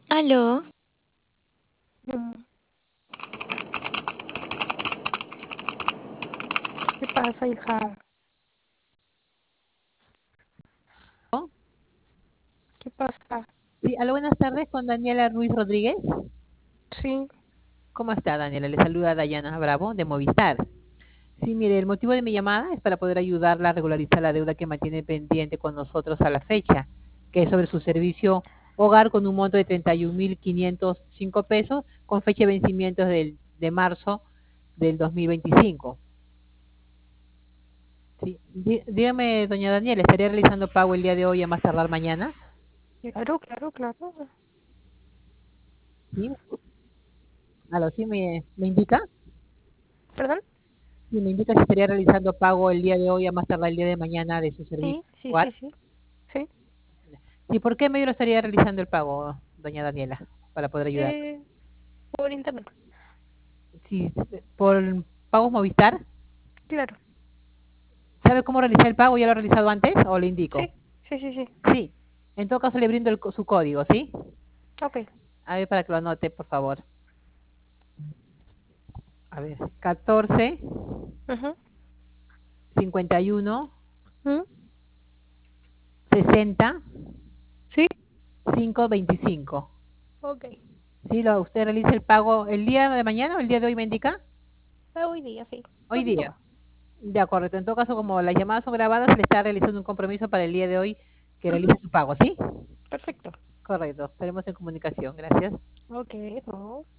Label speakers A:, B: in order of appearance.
A: Aló,
B: Mm, ¿Qué pasa, hija?
C: ¿No?
B: ¿Qué pasa?
C: Sí, aló, buenas tardes con Daniela Ruiz Rodríguez.
B: Sí,
C: ¿Cómo está, Daniela? Le saluda Dayana Bravo de Movistar. Sí, mire, el motivo de mi llamada es para poder ayudarla a regularizar la deuda que mantiene pendiente con nosotros a la fecha, que es sobre su servicio hogar con un monto de 31.505 pesos, con fecha de vencimiento de marzo del 2025. Sí, dígame, doña Daniela, ¿estaría realizando pago el día de hoy a más tardar mañana?
B: claro, claro, claro.
C: Sí, aló, sí, me indica.
B: ¿Perdón?
C: Y me indica si estaría realizando pago el día de hoy a más tardar el día de mañana de su servicio
B: Sí, sí,
C: hogar.
B: sí, sí. Sí.
C: ¿Y por qué medio lo estaría realizando el pago, doña Daniela, para poder ayudar?
B: Eh, por internet.
C: Si por pagos Movistar,
B: Claro.
C: ¿sabe cómo realizar el pago? ¿Ya lo ha realizado antes o le indico?
B: Sí, sí, sí, sí.
C: Sí. En todo caso le brindo su código, ¿sí?
B: Ok.
C: A ver, para que lo anote, por favor. A ver, 14
B: Ujú.
C: 51
B: Mm,
C: 60
B: Sí,
C: 525.
B: ok.
C: ¿Sí? ¿Usted realiza el pago el día de mañana o el día de hoy me indica?
B: Hoy día, sí.
C: Hoy
B: Hoy
C: día.
B: nomás.
C: De acuerdo. En todo caso, como las llamadas son grabadas, le está realizando un compromiso para el día de hoy que
B: Ujú.
C: realice su pago, ¿sí?
B: Perfecto.
C: Correcto. Estaremos en comunicación. Gracias.
B: Ok, no.